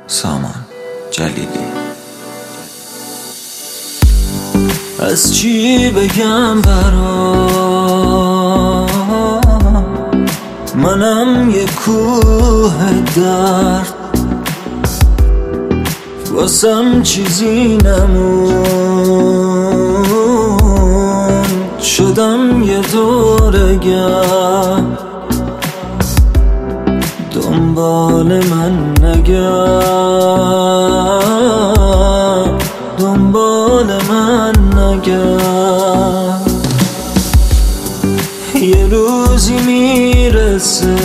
سامان جلیلی. از چی بگم برات، منم یه کوه درد، واسم چیزی نمون، شدم یه دورگرد. دنبال من نگرد، دنبال من نگرد. یه روزی میرسه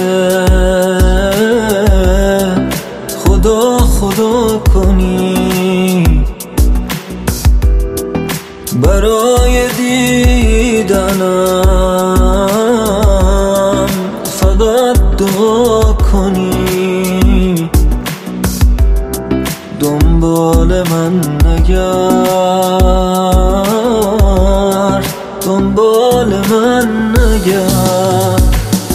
خدا خدا کنی، برای دیدنم فقط دعا کنی. دنبال من نگرد، دنبال من نگرد.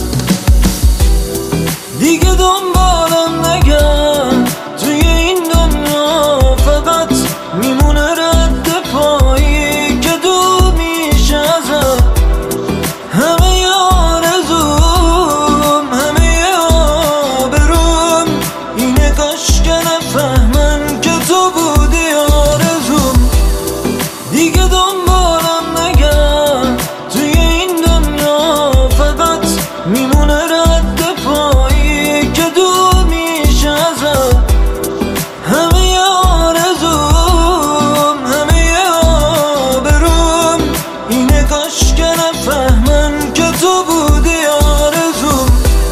دیگه دنبالم نگرد، توی این دنیا فقط میمونه رد پایی که دور میشه ازم. همه آرزوم، همه آبروم اینه، کاش که نفهمن که تو بودی آرزوم. دیگه دنبالم نگرد، توی این دنیا فقط میمونه رد پایی که دور میشه ازم. همه آرزوم، همه آبروم اینه، کاش که نفهمن که تو بودی آرزوم.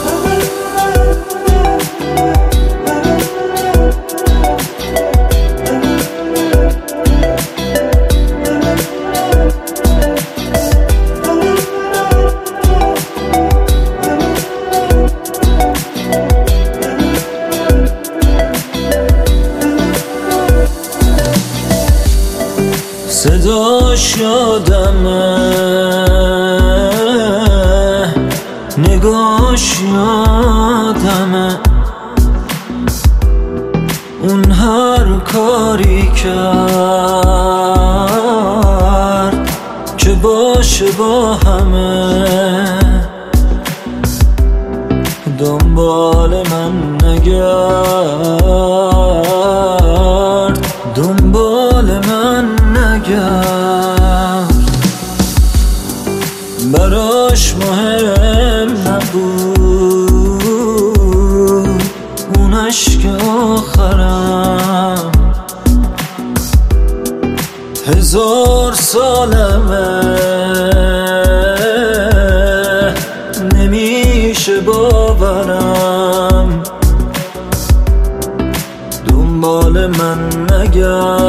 صداش یادمه، نگاش یادمه، اون هر کاری کرد که باشه با همه. دنبال من نگرد، دنبال من نگرد. براش مهم نبود اون عشق آخرم. 1000 سالمه نمیشه باورم. دنبال من نگرد،